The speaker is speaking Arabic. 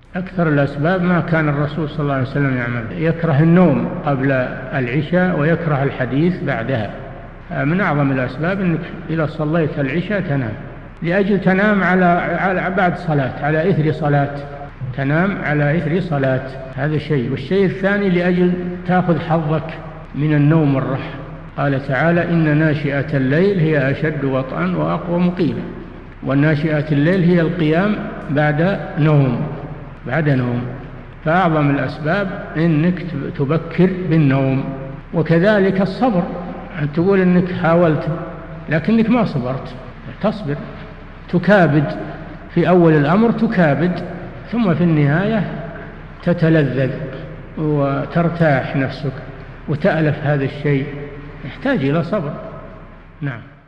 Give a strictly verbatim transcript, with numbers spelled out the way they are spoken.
أكثر الأسباب ما كان الرسول صلى الله عليه وسلم يعمل، يكره النوم قبل العشاء ويكره الحديث بعدها. من أعظم الأسباب أنك إذا صليت العشاء تنام، لأجل تنام على, على بعد صلاة، على إثر صلاة، تنام على إثر صلاة، هذا شيء. والشيء الثاني لأجل تأخذ حظك من النوم والراحة. قال تعالى: إن ناشئة الليل هي أشد وطئا وأقوم قيلا. والناشئة الليل هي القيام بعد نوم، بعد نوم. فأعظم الأسباب أنك تبكر بالنوم. وكذلك الصبر، أن تقول أنك حاولت لكنك ما صبرت، تصبر، تكابد في أول الأمر، تكابد، ثم في النهاية تتلذذ وترتاح نفسك وتألف هذا الشيء، يحتاج إلى صبر. نعم.